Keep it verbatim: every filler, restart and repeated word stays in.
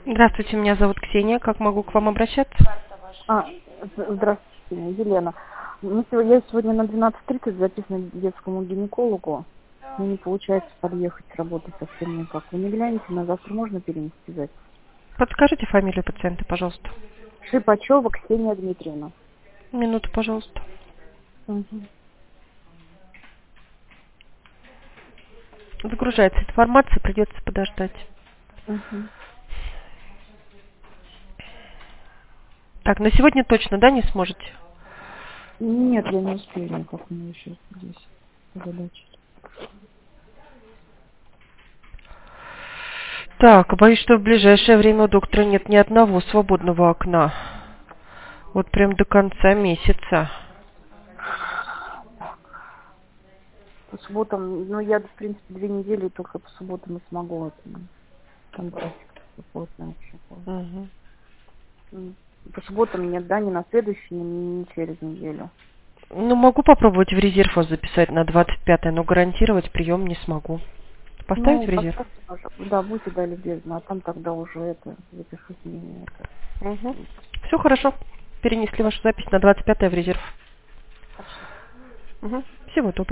Здравствуйте, меня зовут Ксения. Как могу к вам обращаться? А, з- здравствуйте, Елена. Мы сегодня, я сегодня на двенадцать тридцать записана к детскому гинекологу. Мне не получается подъехать с работы совсем никак. Вы не глянете, на завтра можно перенести запись? Подскажите фамилию пациента, пожалуйста. Шипачева Ксения Дмитриевна. Минуту, пожалуйста. Мгм. Загружается информация, придется подождать. Мгм. Так, на сегодня точно, да, не сможете? Нет, я не успею никак, мне еще здесь задачи. Так, боюсь, что в ближайшее время у доктора нет ни одного свободного окна. Вот прям до конца месяца. По субботам, ну я, в принципе, две недели только по субботам и смогу. Это, ну, там график такой плотный вообще. Мгм. М. По субботам нет, да, ни на следующий, ни, ни через неделю. Ну, могу попробовать в резерв вас записать на двадцать пятое, но гарантировать прием не смогу. Поставить Ну, в резерв? поставьте, пожалуйста. Да, будьте, да, любезны. А там тогда уже это, запишите мне это. Угу. Все хорошо. Перенесли вашу запись на двадцать пятое в резерв. Спасибо. Угу. Всего доброго.